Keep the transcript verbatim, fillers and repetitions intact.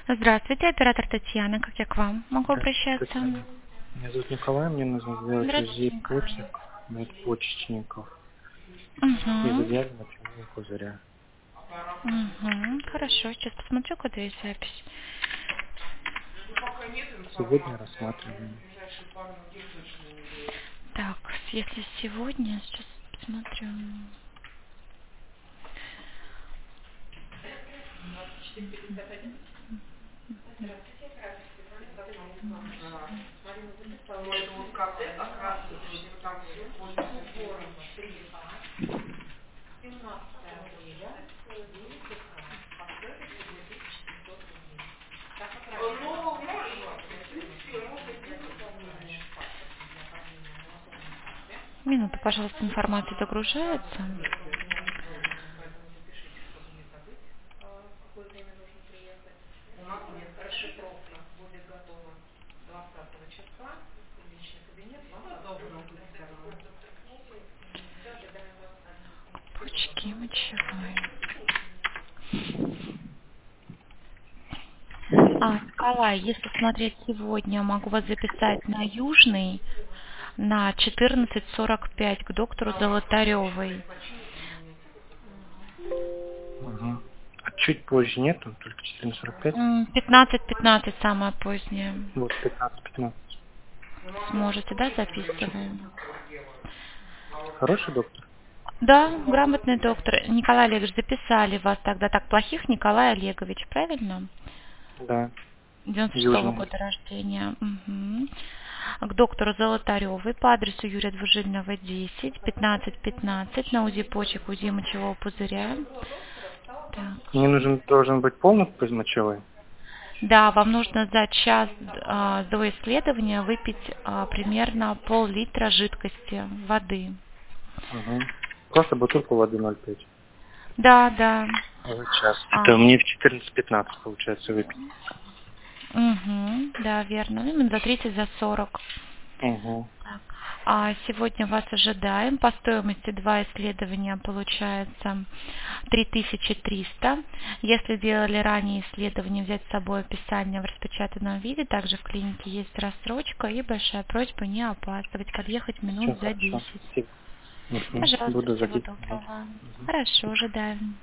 Здравствуйте, оператор Татьяна. Как я к вам могу Здравствуйте, обращаться? Татьяна. Меня зовут Николай, мне нужно сделать Здравствуйте, УЗИ Николай. почек, надпочечников и Угу. задержки мочевого пузыря. Угу. Хорошо, сейчас посмотрю, куда есть запись. Сегодня рассматриваем. Так, если сегодня, сейчас посмотрю. Минуту, пожалуйста, информация загружается. Почки мочевой. А, Николай, если смотреть сегодня, могу вас записать на Южный на четырнадцать сорок пять к доктору Золотаревой. Угу. А чуть позже нету, только четырнадцать сорок пять. пятнадцать пятнадцать самое позднее. Вот пятнадцать пятнадцать. Сможете, да, записываем? Хороший доктор? Да, грамотный доктор. Николай Олегович, записали вас тогда так плохих, Николай Олегович, правильно? Да. девяносто шестого Южный. года рождения. Угу. К доктору Золотаревой по адресу Юрия Двужильного, десять, пятнадцать пятнадцать на УЗИ почек, УЗИ мочевого пузыря. Так. Мне нужен должен быть полный пузырь мочевой. Да, вам нужно за час а, до исследования выпить а, примерно пол-литра жидкости, воды. Угу. Просто бутылку воды ноль пять. Да, да. За час. А, Это мне в четырнадцать пятнадцать получается выпить. угу, да, верно. Ну, Именно за тридцать, за сорок. Угу. Так. А сегодня вас ожидаем. По стоимости два исследования получается три тысячи триста. Если делали ранее исследование, взять с собой описание в распечатанном виде. Также в клинике есть рассрочка и большая просьба не опаздывать, подъехать Все минут за хорошо. десять. Спасибо. Угу. Пожалуйста, Буду всего записывать. доброго. Угу. Хорошо, ожидаем.